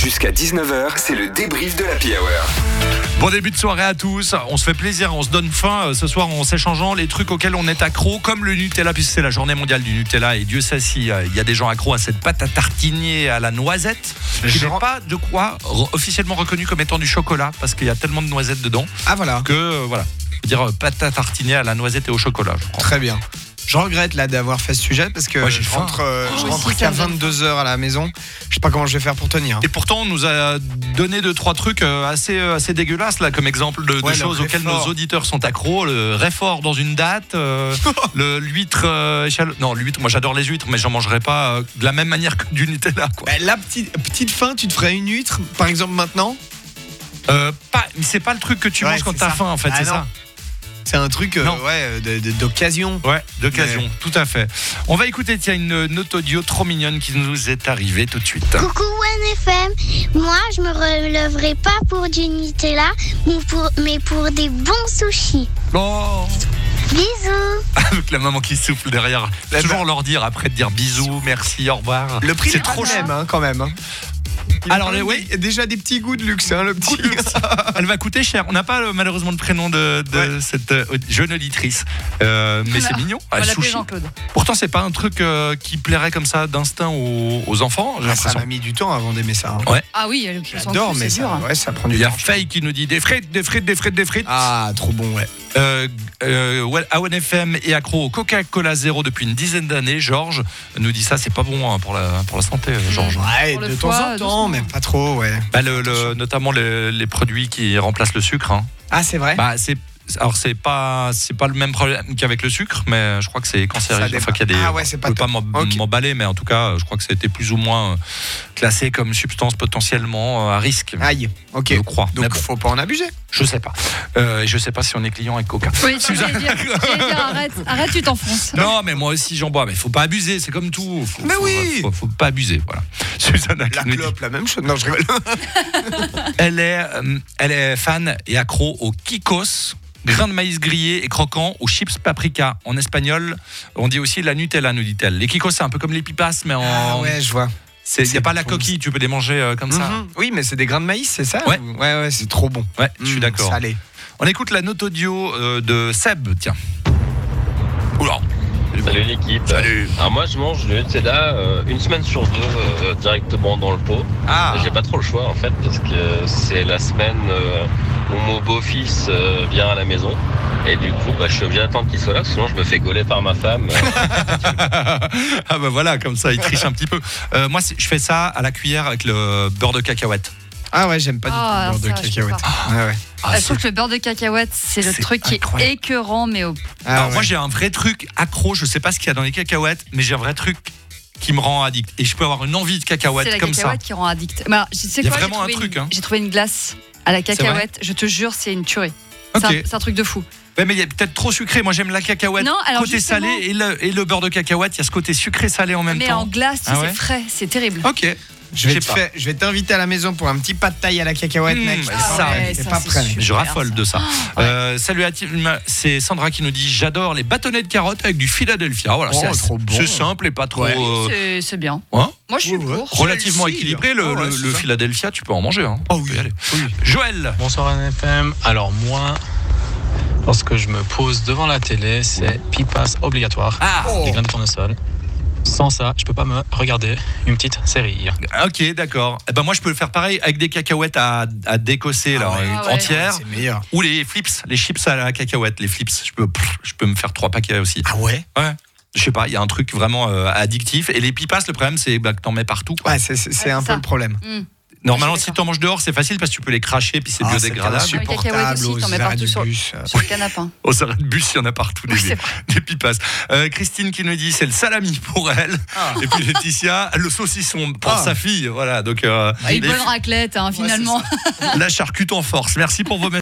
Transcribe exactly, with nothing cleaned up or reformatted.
Jusqu'à dix-neuf heures, c'est le débrief de l'Happy Hour. Bon début de soirée à tous, on se fait plaisir, on se donne faim ce soir en s'échangeant les trucs auxquels on est accro, comme le Nutella, puisque c'est la journée mondiale du Nutella et Dieu sait si il y a des gens accros à cette pâte à tartiner à la noisette, qui n'est pas de quoi re- officiellement reconnu comme étant du chocolat, parce qu'il y a tellement de noisettes dedans. Ah voilà. Que euh, voilà, je veux dire pâte à tartiner à la noisette et au chocolat, je crois. Très bien. Je regrette là d'avoir fait ce sujet parce que Moi, j'ai je faim. rentre, euh, je Oh, rentre aussi, qu'à ça me donne vingt-deux heures à la maison. Je sais pas comment je vais faire pour tenir. Et pourtant, on nous a donné deux trois trucs euh, assez euh, assez dégueulasses là, comme exemple de, de Ouais, le choses auxquelles Réfort. nos auditeurs sont accros. Le Réfort dans une date, euh, le l'huître euh, échalo- non l'huître. Moi, j'adore les huîtres, mais j'en mangerai pas euh, de la même manière que du Nutella, quoi. Bah, la petite, petite fin, tu te ferais une huître, par exemple maintenant. Euh, pas, c'est pas le truc que tu Ouais, manges quand c'est t'as ça. faim, en fait, Ah c'est non. ça. C'est un truc euh, Non. ouais, de- de- d'occasion. Ouais, d'occasion, Mais- tout à fait. On va écouter, tiens, une note audio trop mignonne qui nous est arrivée tout de suite. Coucou One F M, moi je me relèverai pas pour du Nutella, mais pour, mais pour des bons sushis. Oh, Bisous. avec la maman qui souffle derrière. La Toujours ba- leur dire après de dire bisous, merci, au revoir. Le prix c'est n'est trop pas le cher. même hein, quand même. hein. Il a Alors, quand même les- oui. des- déjà des petits goûts de luxe, hein, le petit. Elle va coûter cher. On n'a pas euh, malheureusement le prénom de, de Ouais. cette euh, jeune auditrice, Euh, mais c'est mignon. On Ah, va l'appeler sushi. Jean-Claude. Pourtant, c'est pas un truc euh, qui plairait comme ça d'instinct aux, aux enfants. J'ai Ah, ça l'impression. m'a mis du temps avant d'aimer ça. hein. Ah oui, elle s'en J'adore, fout, mais c'est ça, dur. ouais, ça prend du Il y a temps. Faye qui nous dit des frites, des frites, des frites, des frites. Ah, trop bon, ouais. Euh, euh, ouais, A O N F M est accro au Coca-Cola zéro depuis une dizaine d'années. Georges nous dit ça, c'est pas bon hein, pour la pour la santé, euh, Georges. Ouais, Pour le de foie, temps en temps, doucement. mais pas trop, ouais. Bah, le, le- notamment les, les produits qui remplacent le sucre. Hein. Ah, c'est vrai. Bah, c'est alors c'est pas c'est pas le même problème qu'avec le sucre, mais je crois que c'est cancérigène. Ça Enfin, qu'il y a des, Ah ouais, c'est pas je peux pas top. m'en- Ok. m'emballer, mais en tout cas, je crois que ça a été plus ou moins euh, classé comme substance potentiellement euh, à risque. Aïe, ok. Je crois. Mais Donc bon, faut pas en abuser. je sais pas. Euh, je sais pas si on est client avec Coca. Oui, tu voulais dire, tu voulais dire, arrête, arrête, tu t'enfonces. Non, mais moi aussi j'en bois. Mais il faut pas abuser, c'est comme tout. Faut, Mais faut- oui. faut, faut pas abuser, voilà. Susanna qui La nous dit- clope, la même chose. Non, je rigole. elle est, euh, elle est fan et accro au Kikos, grains de maïs grillés et croquants, aux chips paprika. En espagnol, on dit aussi la Nutella, nous dit-elle. Les Kikos, c'est un peu comme les pipas, mais en. Ah ouais, je vois. Il n'y c'est a pas la bon. coquille, tu peux les manger euh, comme ça. Mhm. Oui, mais c'est des grains de maïs, c'est ça Ouais. ou- Ouais, ouais, c'est trop bon. Ouais, je suis Mmh, d'accord. Salé. On écoute la note audio euh, de Seb, tiens. Oula. Salut l'équipe. Salut. Alors moi je mange du Nutella euh, une semaine sur deux euh, directement dans le pot. Ah, J'ai pas trop le choix en fait parce que c'est la semaine euh, où mon beau-fils euh, vient à la maison et du coup bah, je suis obligé d'attendre qu'il soit là sinon je me fais gauler par ma femme. ah bah voilà, comme ça, il triche un petit peu. Euh, moi, c'est- je fais ça à la cuillère avec le beurre de cacahuète. Ah ouais, j'aime pas Ah, du tout le beurre ça, de je peux cacahuète. pas. Ouais, ouais. Ah, je trouve que le beurre de cacahuète, c'est le c'est truc qui incroyable. est écœurant, mais au... Ah Alors ouais. moi j'ai un vrai truc accro, je sais pas ce qu'il y a dans les cacahuètes, mais j'ai un vrai truc qui me rend addict. Et je peux avoir une envie de c'est cacahuètes la comme ça. cacahuète qui rend addict. Mais alors, tu sais Il y a quoi, j'ai vraiment un trouvé truc, une- hein. J'ai trouvé une glace à la cacahuète, je te jure, c'est une tuerie. Ok. C'est un, c'est un truc de fou. Ouais, mais il y a peut-être trop sucré. Moi j'aime la cacahuète Non, alors côté justement- salé et le, et le beurre de cacahuète, il y a ce côté sucré salé en même Mais temps. en glace, tu Ah sais, ouais c'est frais, c'est terrible. Ok. Je vais, Je te sais pas. faire- je vais t'inviter à la maison pour un petit pas de taille à la cacahuète, Mmh, mec. ah ça, ouais, c'est ça, pas c'est prêt. super. Je raffole ça. de ça. ouais. Euh, salut à team, c'est Sandra qui nous dit j'adore les bâtonnets de carottes avec du Philadelphia. Voilà, Oh, c'est assez- trop bon. c'est simple et pas trop Ouais. euh, C'est- C'est bien. hein, Moi, je suis Ouais, ouais. pour. relativement Chelsea. équilibré. Le, Ah ouais, le- c'est le ça. Philadelphia, tu peux en manger. Hein. Oh Tu oui. peux y aller. Oui. Joël. Bonsoir N F M. Alors moi, lorsque je me pose devant la télé, c'est pipas obligatoire. Ah. Oh. Des graines de tournesol. Sans ça, je peux pas me regarder une petite série. Ok, d'accord. Eh ben moi, je peux le faire pareil avec des cacahuètes à, à décosser là, Ah ouais. euh, Ah ouais. entières. C'est meilleur. Ou les flips, les chips à la cacahuète, les flips. Je peux, pff, je peux me faire trois paquets aussi. Ah ouais. Ouais. Je sais pas, il y a un truc vraiment euh, addictif. Et les pipas, le problème, c'est bah, que t'en mets partout. Quoi. Ouais, c'est c'est- c'est Ouais, un c'est peu ça. le problème. Mmh. Normalement, je suis si t'en manges dehors, c'est facile parce que tu peux les cracher, puis c'est Ah, biodégradable. c'est Les cacahuètes insupportable aussi, t'en aux mets arrêts partout du sur- bus. Sur le canapé. Aux arrêts de bus, il y en a partout Oui, des, c'est vrai. des pipas. Euh, Christine qui nous dit c'est le salami pour elle. Ah. Et puis Laetitia, le saucisson pour Ah. sa fille. Voilà, donc euh, Ah, une les- bonne raclette, hein, finalement. la charcute en force. Merci pour vos